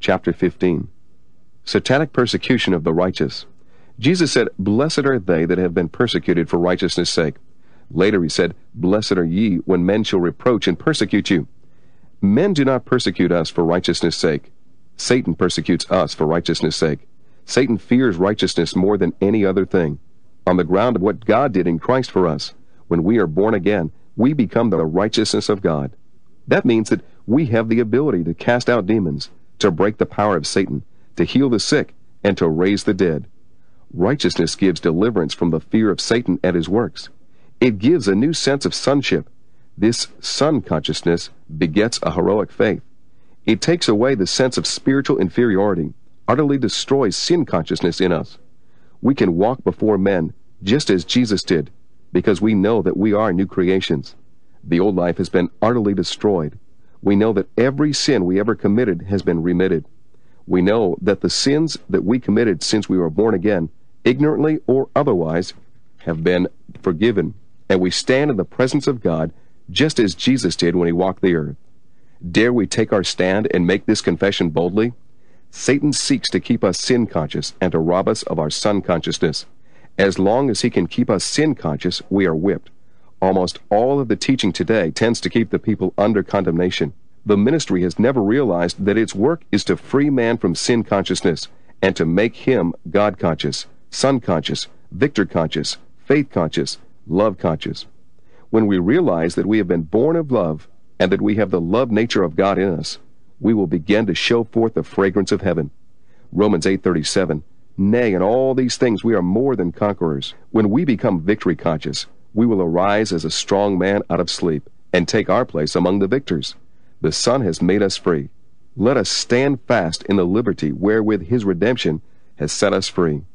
chapter 15. Satanic persecution of the righteous. Jesus said, "Blessed are they that have been persecuted for righteousness' sake." Later he said, "Blessed are ye when men shall reproach and persecute you." Men do not persecute us for righteousness' sake. Satan persecutes us for righteousness' sake. Satan fears righteousness more than any other thing. On the ground of what God did in Christ for us, when we are born again, we become the righteousness of God. That means that we have the ability to cast out demons, to break the power of Satan, to heal the sick, and to raise the dead. Righteousness gives deliverance from the fear of Satan and his works. It gives a new sense of sonship. This son consciousness begets a heroic faith. It takes away the sense of spiritual inferiority, utterly destroys sin consciousness in us. We can walk before men just as Jesus did, because we know that we are new creations. The old life has been utterly destroyed. We know that every sin we ever committed has been remitted. We know that the sins that we committed since we were born again, ignorantly or otherwise, have been forgiven, and we stand in the presence of God just as Jesus did when he walked the earth. Dare we take our stand and make this confession boldly? Satan seeks to keep us sin-conscious and to rob us of our son-consciousness. As long as he can keep us sin-conscious, we are whipped. Almost all of the teaching today tends to keep the people under condemnation. The ministry has never realized that its work is to free man from sin-consciousness and to make him God-conscious, son-conscious, victor-conscious, faith-conscious, love-conscious. When we realize that we have been born of love and that we have the love nature of God in us, we will begin to show forth the fragrance of heaven. Romans 8:37, "Nay, in all these things we are more than conquerors." When we become victory conscious, we will arise as a strong man out of sleep and take our place among the victors. The Son has made us free. Let us stand fast in the liberty wherewith his redemption has set us free.